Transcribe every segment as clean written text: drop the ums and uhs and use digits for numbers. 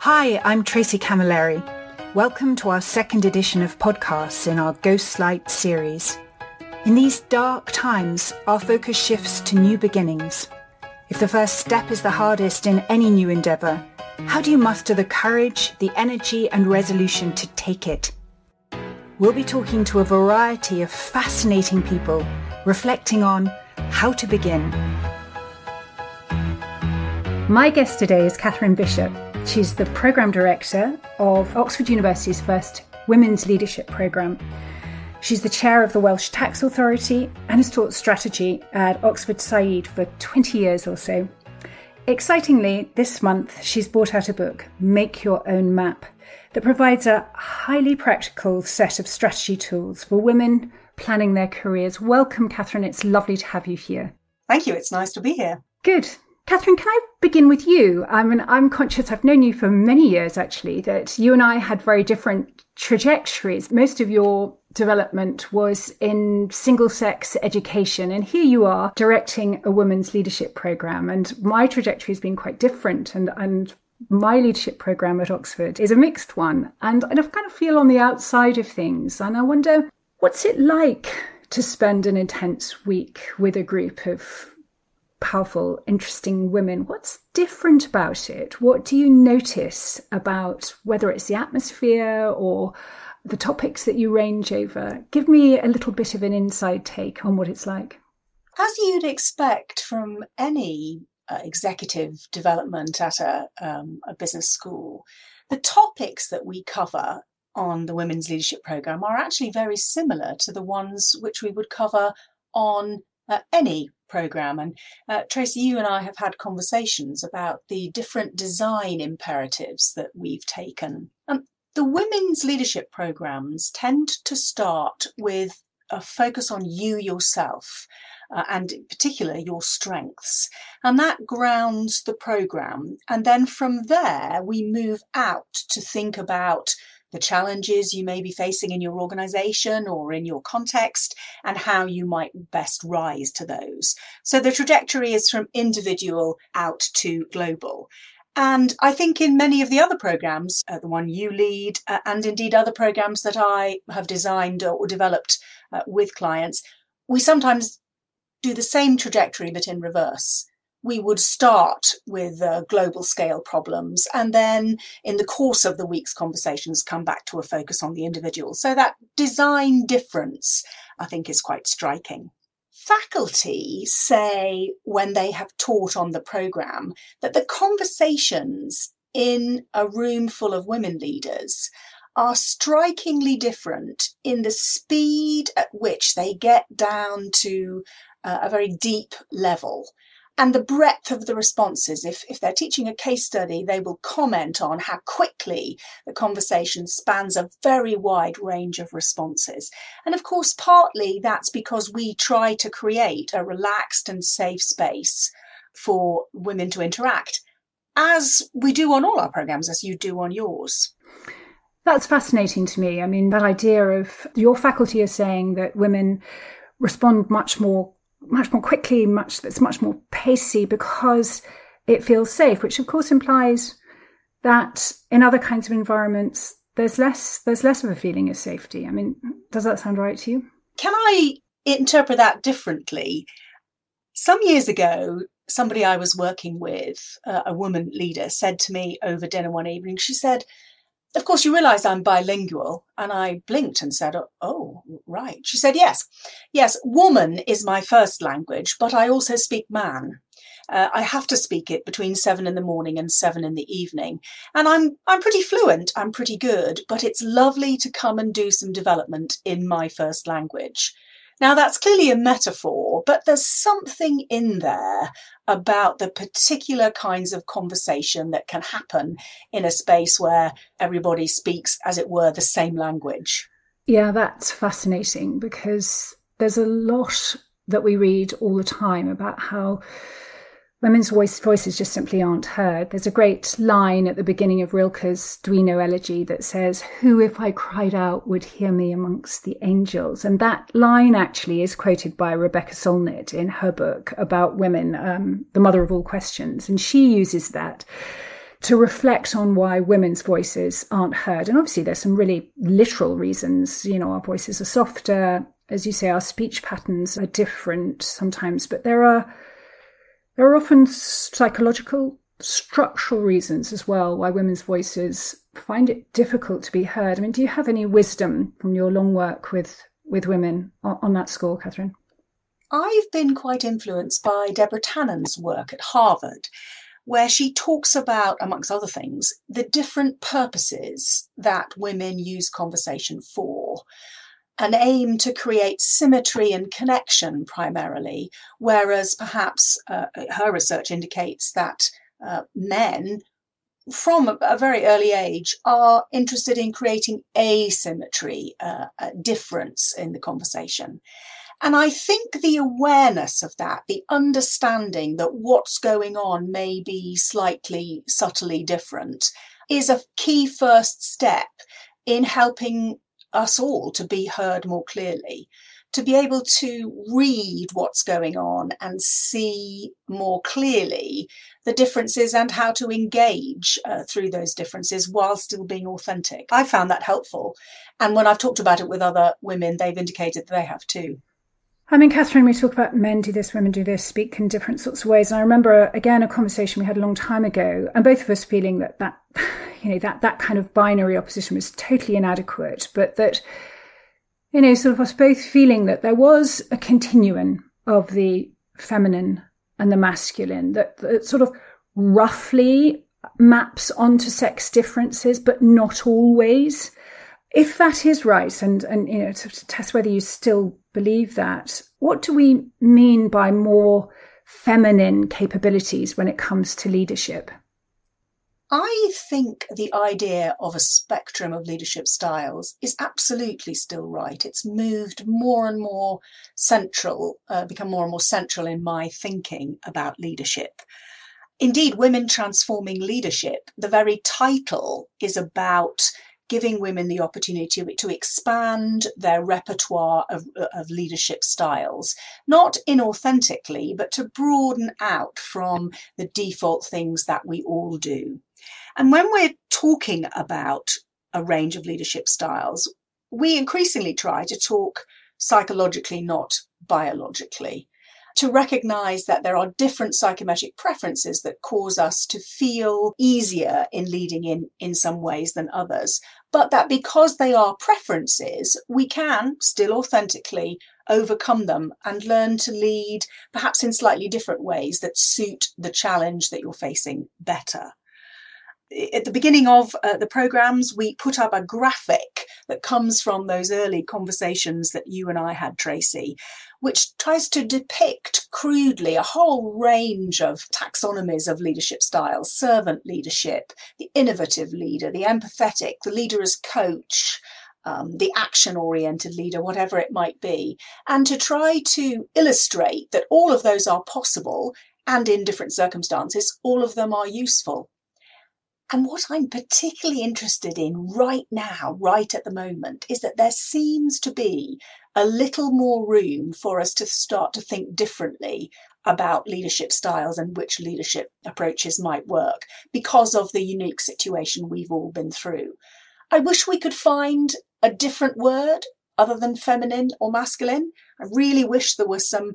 Hi, I'm Tracy Camilleri. Welcome to our second edition of podcasts in our Ghostlight series. In these dark times, our focus shifts to new beginnings. If the first step is the hardest in any new endeavour, how do you muster the courage, the energy and resolution to take it? We'll be talking to a variety of fascinating people, reflecting on how to begin. My guest today is Catherine Bishop. She's the Programme Director of Oxford University's first Women's Leadership Programme. She's the Chair of the Welsh Tax Authority and has taught strategy at Oxford Said for 20 years or so. Excitingly, this month she's brought out a book, Make Your Own Map, that provides a highly practical set of strategy tools for women planning their careers. Welcome, Catherine. It's lovely to have you here. Thank you. It's nice to be here. Good. Catherine, can I begin with you? I'm conscious, I've known you for many years actually, that you and I had very different trajectories. Most of your development was in single-sex education, and here you are directing a women's leadership programme. And my trajectory has been quite different, and my leadership programme at Oxford is a mixed one. And I kind of feel on the outside of things, and I wonder, what's it like to spend an intense week with a group of powerful, interesting women? What's different about it? What do you notice about whether it's the atmosphere or the topics that you range over? Give me a little bit of an inside take on what it's like. As you'd expect from any executive development at a business school, the topics that we cover on the Women's Leadership Programme are actually very similar to the ones which we would cover on any programme. And Tracy, you and I have had conversations about the different design imperatives that we've taken. The women's leadership programmes tend to start with a focus on you yourself, and in particular your strengths. And that grounds the programme. And then from there, we move out to think about the challenges you may be facing in your organisation or in your context, and how you might best rise to those. So the trajectory is from individual out to global. And I think in many of the other programmes, the one you lead, and indeed other programmes that I have designed or developed with clients, we sometimes do the same trajectory but in reverse. We would start with global scale problems, and then in the course of the week's conversations come back to a focus on the individual. So that design difference, I think, is quite striking. Faculty say, when they have taught on the programme, that the conversations in a room full of women leaders are strikingly different in the speed at which they get down to a very deep level. And the breadth of the responses. If they're teaching a case study, they will comment on how quickly the conversation spans a very wide range of responses. And of course, partly that's because we try to create a relaxed and safe space for women to interact, as we do on all our programmes, as you do on yours. That's fascinating to me. I mean, that idea of your faculty is saying that women respond much more quickly, it's much more pacey because it feels safe, which of course implies that in other kinds of environments, there's less of a feeling of safety. I mean, does that sound right to you? Can I interpret that differently? Some years ago, somebody I was working with, a woman leader, said to me over dinner one evening, she said, "Of course, you realise I'm bilingual." And I blinked and said, "Oh, right." She said, Yes, woman is my first language, but I also speak man. I have to speak it between 7 in the morning and 7 in the evening. And I'm pretty fluent, I'm pretty good, but it's lovely to come and do some development in my first language. Now, that's clearly a metaphor, but there's something in there about the particular kinds of conversation that can happen in a space where everybody speaks, as it were, the same language. Yeah, that's fascinating, because there's a lot that we read all the time about how women's voices just simply aren't heard. There's a great line at the beginning of Rilke's Duino elegy that says, "Who, if I cried out, would hear me amongst the angels?" And that line actually is quoted by Rebecca Solnit in her book about women, The Mother of All Questions. And she uses that to reflect on why women's voices aren't heard. And obviously there's some really literal reasons. Our voices are softer. As you say, our speech patterns are different sometimes, but there are often psychological, structural reasons as well why women's voices find it difficult to be heard. I mean, do you have any wisdom from your long work with women on that score, Catherine? I've been quite influenced by Deborah Tannen's work at Harvard, where she talks about, amongst other things, the different purposes that women use conversation for. An aim to create symmetry and connection primarily, whereas perhaps her research indicates that men from a very early age are interested in creating asymmetry, difference in the conversation. And I think the awareness of that, the understanding that what's going on may be slightly subtly different, is a key first step in helping us all to be heard more clearly, to be able to read what's going on and see more clearly the differences and how to engage through those differences while still being authentic. I found that helpful. And when I've talked about it with other women, they've indicated that they have too. I mean, Catherine, we talk about men do this, women do this, speak in different sorts of ways. And I remember, again, a conversation we had a long time ago, and both of us feeling that kind of binary opposition was totally inadequate, but that, sort of us both feeling that there was a continuum of the feminine and the masculine that sort of roughly maps onto sex differences, but not always. If that is right, and to test whether you still believe that, what do we mean by more feminine capabilities when it comes to leadership? I think the idea of a spectrum of leadership styles is absolutely still right. It's moved more and more central, become more and more central in my thinking about leadership. Indeed, Women Transforming Leadership, the very title is about giving women the opportunity to expand their repertoire of leadership styles, not inauthentically, but to broaden out from the default things that we all do. And when we're talking about a range of leadership styles, we increasingly try to talk psychologically, not biologically, to recognize that there are different psychometric preferences that cause us to feel easier in leading in some ways than others, but that because they are preferences, we can still authentically overcome them and learn to lead perhaps in slightly different ways that suit the challenge that you're facing better. At the beginning of the programs, we put up a graphic that comes from those early conversations that you and I had, Tracy, which tries to depict crudely a whole range of taxonomies of leadership styles: servant leadership, the innovative leader, the empathetic, the leader as coach, the action-oriented leader, whatever it might be, and to try to illustrate that all of those are possible, and in different circumstances, all of them are useful. And what I'm particularly interested in right now, right at the moment, is that there seems to be a little more room for us to start to think differently about leadership styles and which leadership approaches might work because of the unique situation we've all been through. I wish we could find a different word other than feminine or masculine. I really wish there were some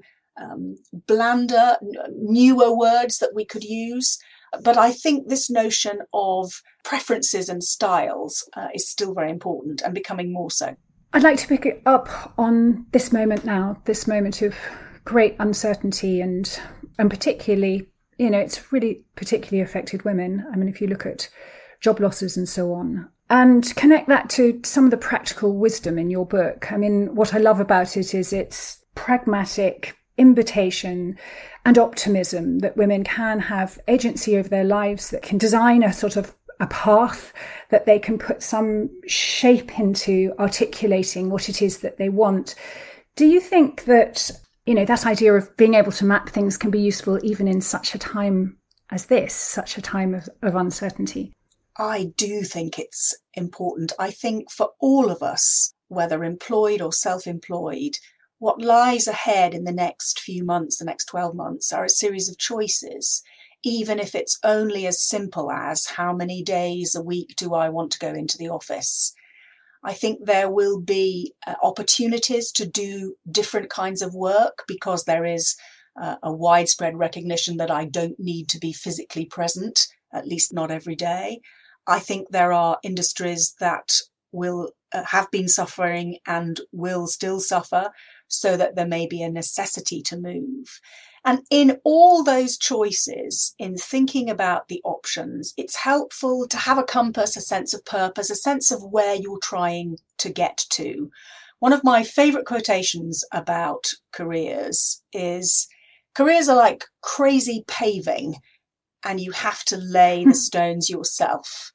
blander, newer words that we could use. But I think this notion of preferences and styles is still very important and becoming more so. I'd like to pick it up on this moment now, this moment of great uncertainty and particularly, it's really particularly affected women. I mean, if you look at job losses and so on, and connect that to some of the practical wisdom in your book. I mean, what I love about it is its pragmatic invitation and optimism that women can have agency over their lives, that can design a sort of a path, that they can put some shape into articulating what it is that they want. Do you think that, that idea of being able to map things can be useful even in such a time as this, such a time of uncertainty? I do think it's important. I think for all of us, whether employed or self-employed, what lies ahead in the next few months, the next 12 months, are a series of choices. even if it's only as simple as how many days a week do I want to go into the office. I think there will be opportunities to do different kinds of work because there is a widespread recognition that I don't need to be physically present, at least not every day. I think there are industries that will have been suffering and will still suffer, so that there may be a necessity to move. And in all those choices, in thinking about the options, it's helpful to have a compass, a sense of purpose, a sense of where you're trying to get to. One of my favourite quotations about careers is, careers are like crazy paving, and you have to lay the stones yourself.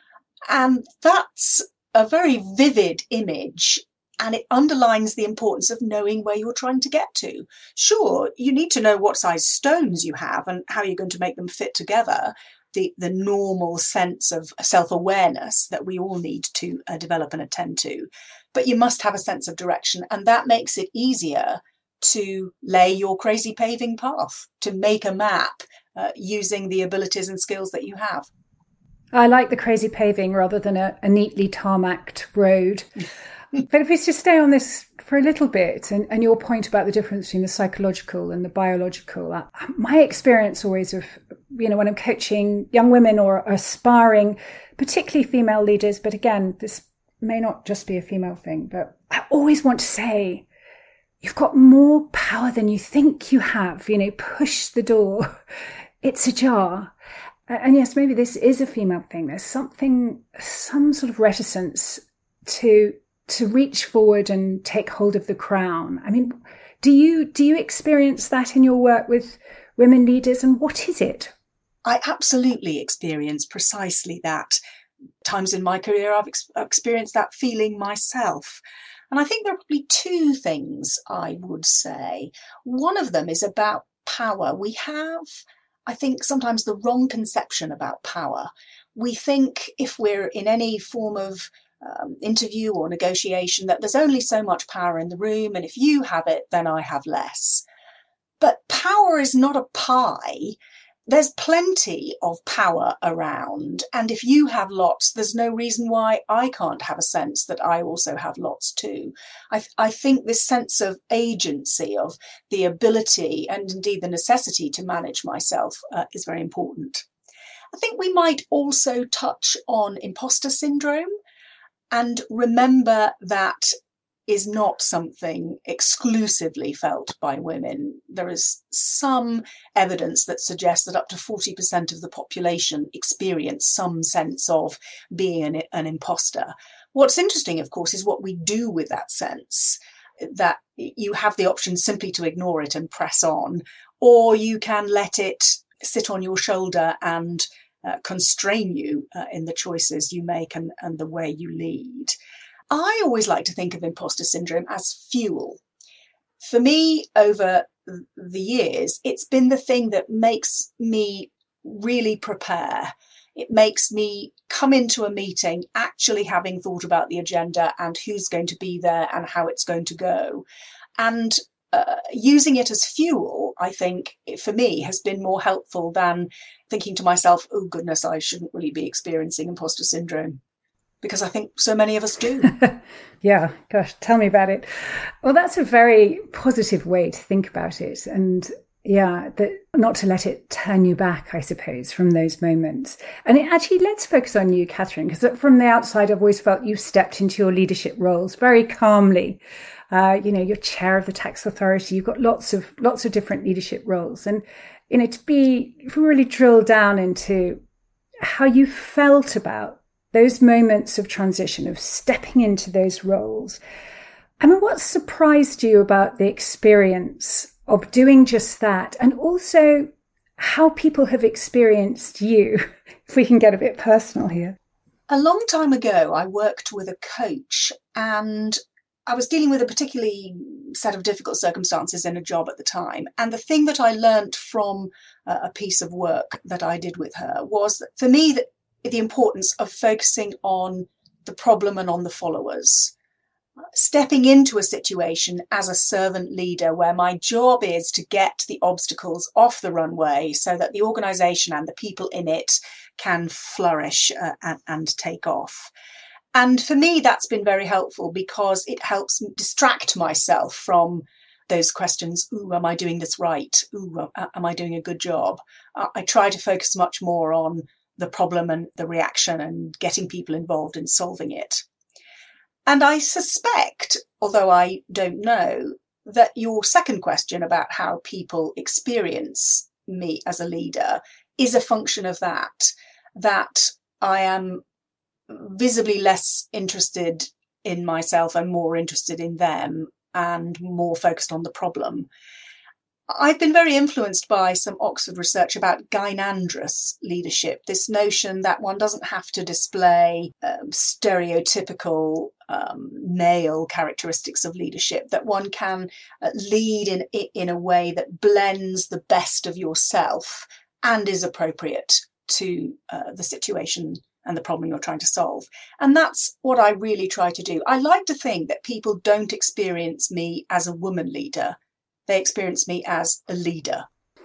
And that's a very vivid image, and it underlines the importance of knowing where you're trying to get to. Sure, you need to know what size stones you have and how you're going to make them fit together, the normal sense of self-awareness that we all need to develop and attend to. But you must have a sense of direction, and that makes it easier to lay your crazy paving path, to make a map using the abilities and skills that you have. I like the crazy paving rather than a neatly tarmacked road. But if we just stay on this for a little bit, and your point about the difference between the psychological and the biological, my experience always of, when I'm coaching young women or aspiring, particularly female leaders, but again, this may not just be a female thing, but I always want to say, you've got more power than you think you have, push the door. It's ajar. And yes, maybe this is a female thing. There's some sort of reticence to reach forward and take hold of the crown. I mean, do you experience that in your work with women leaders, and what is it? I absolutely experience precisely that. Times in my career, I've experienced that feeling myself. And I think there are probably two things I would say. One of them is about power. We have, I think, sometimes the wrong conception about power. We think if we're in any form of interview or negotiation that there's only so much power in the room, and if you have it, then I have less. But power is not a pie. There's plenty of power around, and if you have lots, there's no reason why I can't have a sense that I also have lots too. I think this sense of agency, of the ability and indeed the necessity to manage myself is very important. I think we might also touch on imposter syndrome, and remember that is not something exclusively felt by women. There is some evidence that suggests that up to 40% of the population experience some sense of being an imposter. What's interesting, of course, is what we do with that sense, that you have the option simply to ignore it and press on, or you can let it sit on your shoulder and constrain you in the choices you make and the way you lead. I always like to think of imposter syndrome as fuel. For me, over the years, it's been the thing that makes me really prepare. It makes me come into a meeting actually having thought about the agenda and who's going to be there and how it's going to go. And using it as fuel, I think, for me, has been more helpful than thinking to myself, oh goodness, I shouldn't really be experiencing imposter syndrome. Because I think so many of us do. Yeah, gosh, tell me about it. Well, that's a very positive way to think about it. And yeah, not to let it turn you back, I suppose, from those moments. And actually, let's focus on you, Catherine, because from the outside, I've always felt you've stepped into your leadership roles very calmly. You're chair of the tax authority. You've got lots of different leadership roles. And, if we really drill down into how you felt about those moments of transition, of stepping into those roles. I mean, what surprised you about the experience of doing just that? And also how people have experienced you, if we can get a bit personal here. A long time ago, I worked with a coach, and I was dealing with a particularly set of difficult circumstances in a job at the time. And the thing that I learnt from a piece of work that I did with her was that, for me, the importance of focusing on the problem and on the followers. stepping into a situation as a servant leader where my job is to get the obstacles off the runway so that the organisation and the people in it can flourish and take off. And for me, that's been very helpful because it helps distract myself from those questions. Ooh, am I doing this right? Ooh, am I doing a good job? I try to focus much more on the problem and the reaction and getting people involved in solving it. And I suspect, although I don't know, that your second question about how people experience me as a leader is a function of that I am visibly less interested in myself and more interested in them and more focused on the problem. I've been very influenced by some Oxford research about gynandrous leadership, this notion that one doesn't have to display stereotypical male characteristics of leadership, that one can lead in a way that blends the best of yourself and is appropriate to the situation and the problem you're trying to solve. And that's what I really try to do. I like to think that people don't experience me as a woman leader. They experience me as a leader.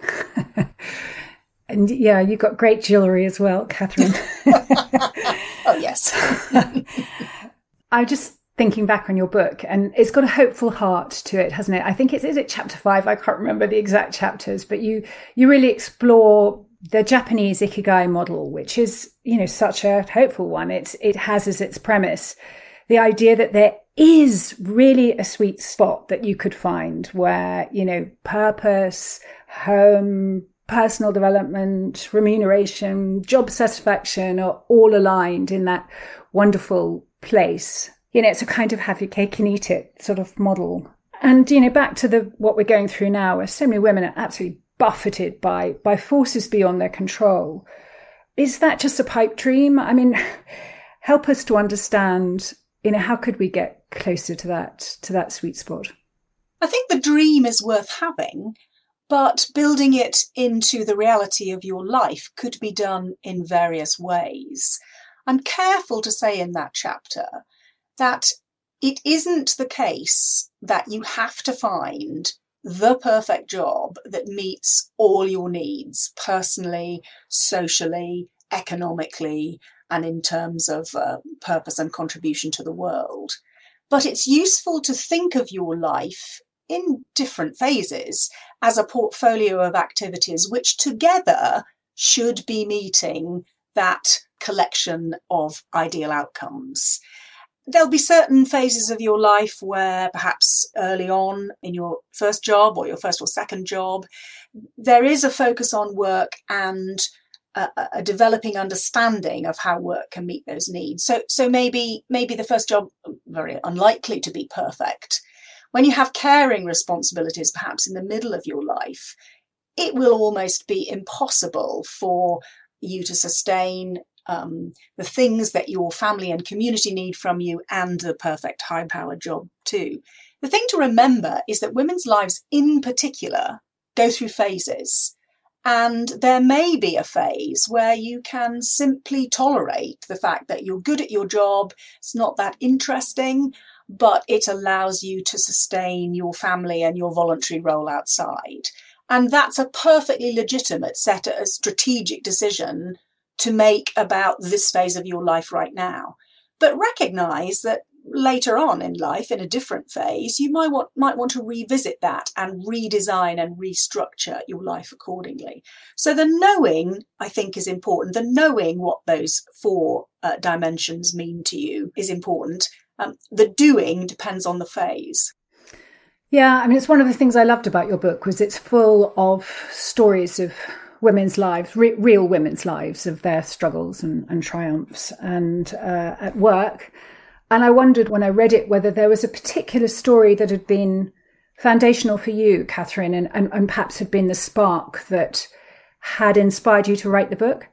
And yeah, you've got great jewellery as well, Catherine. Oh, yes. I'm just thinking back on your book, and it's got a hopeful heart to it, hasn't it? I think is it chapter 5? I can't remember the exact chapters, but you really explore the Japanese Ikigai model, which is, such a hopeful one. It has as its premise the idea that there is really a sweet spot that you could find where, purpose, home, personal development, remuneration, job satisfaction are all aligned in that wonderful place. It's a kind of have your cake and eat it sort of model. And, back to what we're going through now, where so many women are absolutely buffeted by forces beyond their control. Is that just a pipe dream? I mean, help us to understand, how could we get closer to that sweet spot? I think the dream is worth having, but building it into the reality of your life could be done in various ways. I'm careful to say in that chapter that it isn't the case that you have to find the perfect job that meets all your needs personally, socially, economically, and in terms of purpose and contribution to the world. But it's useful to think of your life in different phases as a portfolio of activities which together should be meeting that collection of ideal outcomes. There'll be certain phases of your life where perhaps early on in your first job or your first or second job, there is a focus on work and a developing understanding of how work can meet those needs. So maybe the first job, very unlikely to be perfect. When you have caring responsibilities, perhaps in the middle of your life, it will almost be impossible for you to sustain the things that your family and community need from you and the perfect high-powered job too. The thing to remember is that women's lives in particular go through phases. And there may be a phase where you can simply tolerate the fact that you're good at your job, it's not that interesting, but it allows you to sustain your family and your voluntary role outside. And that's a perfectly legitimate set of strategic decision to make about this phase of your life right now. But recognize that later on in life, in a different phase, you might want to revisit that and redesign and restructure your life accordingly. So the knowing, I think, is important. The knowing what those 4 dimensions mean to you is important. The doing depends on the phase. Yeah, I mean, it's one of the things I loved about your book was it's full of stories of women's lives, real women's lives, of their struggles and triumphs and at work. And I wondered when I read it whether there was a particular story that had been foundational for you, Catherine, and perhaps had been the spark that had inspired you to write the book.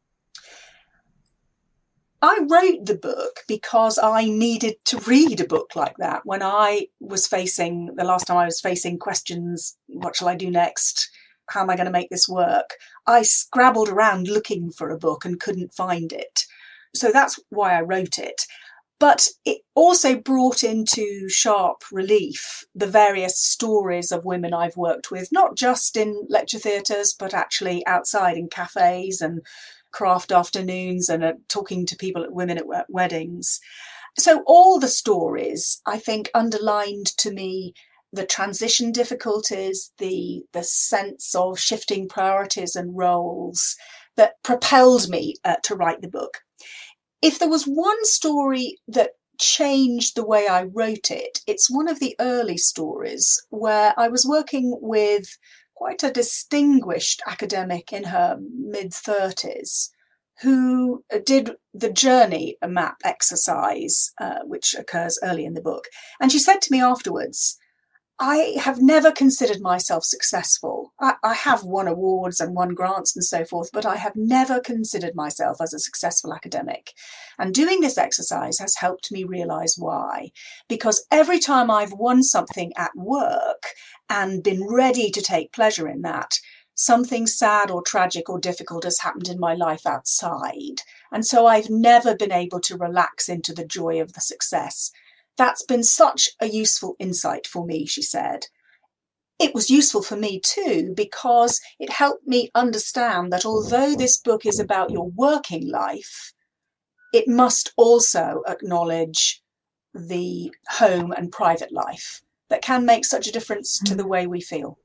I wrote the book because I needed to read a book like that when I was the last time I was facing questions, what shall I do next? How am I going to make this work? I scrabbled around looking for a book and couldn't find it. So that's why I wrote it. But it also brought into sharp relief the various stories of women I've worked with, not just in lecture theatres, but actually outside in cafes and craft afternoons and talking to women at weddings. So all the stories, I think, underlined to me the transition difficulties, the sense of shifting priorities and roles that propelled me to write the book. If there was one story that changed the way I wrote it, it's one of the early stories where I was working with quite a distinguished academic in her mid-30s who did the journey map exercise, which occurs early in the book. And she said to me afterwards, I have never considered myself successful. I have won awards and won grants and so forth, but I have never considered myself as a successful academic. And doing this exercise has helped me realise why. Because every time I've won something at work and been ready to take pleasure in that, something sad or tragic or difficult has happened in my life outside. And so I've never been able to relax into the joy of the success. That's been such a useful insight for me, she said. It was useful for me too, because it helped me understand that although this book is about your working life, it must also acknowledge the home and private life that can make such a difference to the way we feel.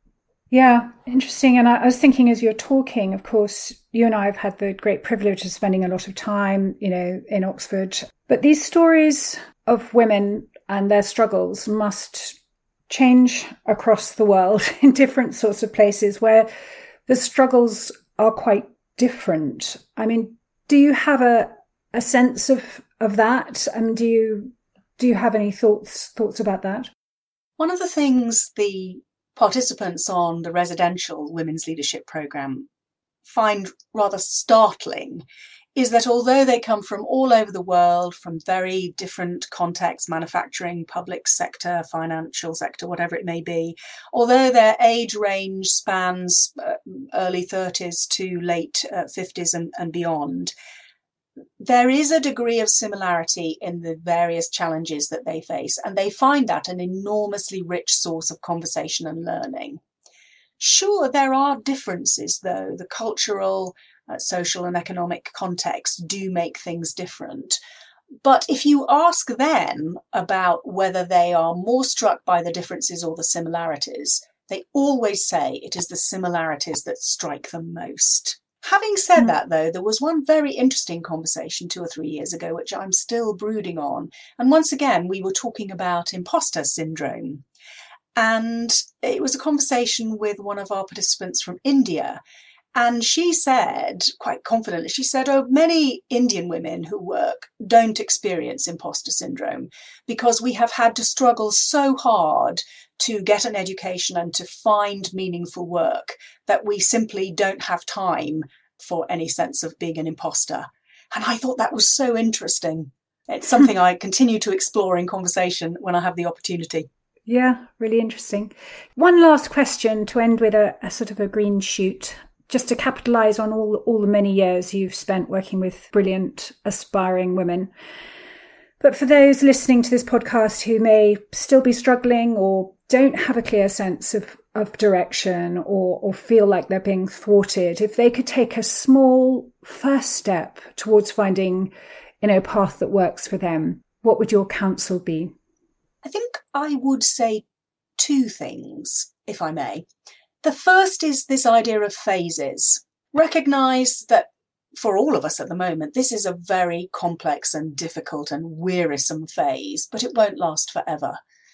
Yeah, interesting. And I was thinking as you're talking, of course, you and I have had the great privilege of spending a lot of time, in Oxford. But these stories of women and their struggles must change across the world in different sorts of places where the struggles are quite different. I mean, do you have a sense of that? And do you have any thoughts about that? One of the things the participants on the residential women's leadership programme find rather startling is that although they come from all over the world, from very different contexts, manufacturing, public sector, financial sector, whatever it may be, although their age range spans early 30s to late 50s and beyond, there is a degree of similarity in the various challenges that they face, and they find that an enormously rich source of conversation and learning. Sure, there are differences, though. The cultural, social and economic contexts do make things different. But if you ask them about whether they are more struck by the differences or the similarities, they always say it is the similarities that strike them most. Having said that, though, there was one very interesting conversation 2 or 3 years ago, which I'm still brooding on. And once again, we were talking about imposter syndrome. And it was a conversation with one of our participants from India. And she said, quite confidently, she said, many Indian women who work don't experience imposter syndrome because we have had to struggle so hard to get an education and to find meaningful work that we simply don't have time for any sense of being an imposter. And I thought that was so interesting. It's something I continue to explore in conversation when I have the opportunity. Yeah, really interesting. One last question to end with a sort of a green shoot, just to capitalise on all the many years you've spent working with brilliant, aspiring women. But for those listening to this podcast who may still be struggling or don't have a clear sense of direction or feel like they're being thwarted, if they could take a small first step towards finding, a path that works for them, what would your counsel be? I think I would say 2 things, if I may. The first is this idea of phases. Recognise that for all of us at the moment, this is a very complex and difficult and wearisome phase, but it won't last forever.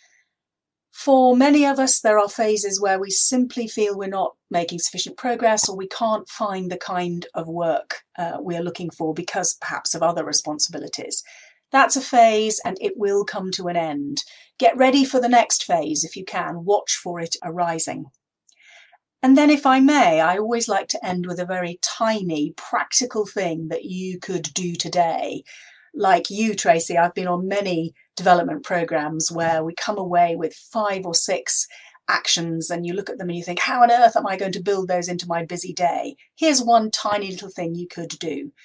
For many of us, there are phases where we simply feel we're not making sufficient progress or we can't find the kind of work we're looking for because perhaps of other responsibilities. That's a phase and it will come to an end. Get ready for the next phase if you can. Watch for it arising. And then if I may, I always like to end with a very tiny, practical thing that you could do today. Like you, Tracy, I've been on many development programs where we come away with 5 or 6 actions and you look at them and you think, how on earth am I going to build those into my busy day? Here's one tiny little thing you could do.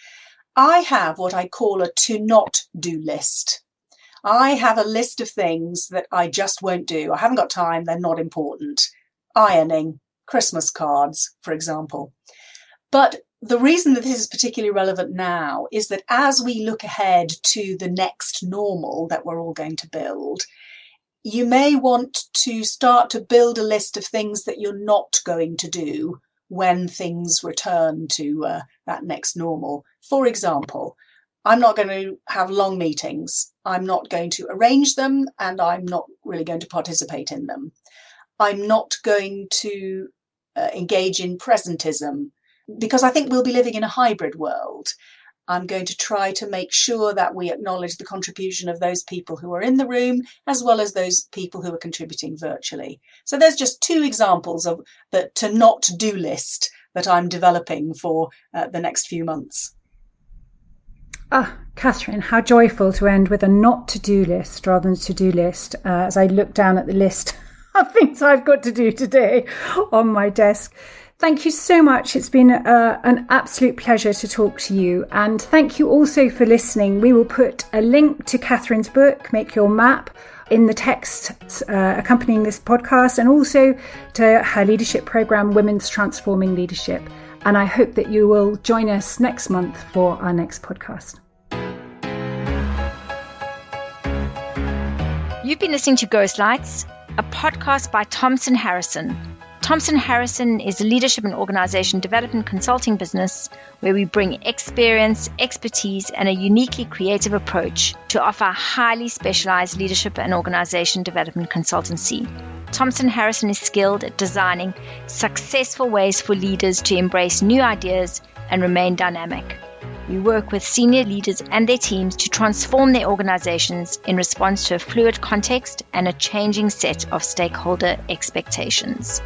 I have what I call a to not do list. I have a list of things that I just won't do. I haven't got time. They're not important. Ironing, Christmas cards, for example. But the reason that this is particularly relevant now is that as we look ahead to the next normal that we're all going to build, you may want to start to build a list of things that you're not going to do when things return to that next normal. For example, I'm not going to have long meetings. I'm not going to arrange them, and I'm not really going to participate in them. I'm not going to engage in presentism, because I think we'll be living in a hybrid world. I'm going to try to make sure that we acknowledge the contribution of those people who are in the room, as well as those people who are contributing virtually. So there's just two examples of the to not do list that I'm developing for the next few months. Catherine, how joyful to end with a not to do list rather than to do list. As I look down at the list of things I've got to do today on my desk. Thank you so much. It's been an absolute pleasure to talk to you. And thank you also for listening. We will put a link to Catherine's book, Make Your Map, in the text accompanying this podcast, and also to her leadership program, Women's Transforming Leadership. And I hope that you will join us next month for our next podcast. You've been listening to Ghost Lights, a podcast by Thompson Harrison. Thompson Harrison is a leadership and organization development consulting business where we bring experience, expertise, and a uniquely creative approach to offer highly specialized leadership and organization development consultancy. Thompson Harrison is skilled at designing successful ways for leaders to embrace new ideas and remain dynamic. We work with senior leaders and their teams to transform their organizations in response to a fluid context and a changing set of stakeholder expectations.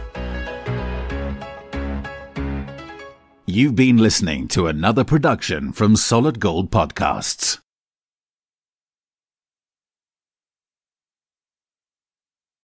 You've been listening to another production from Solid Gold Podcasts.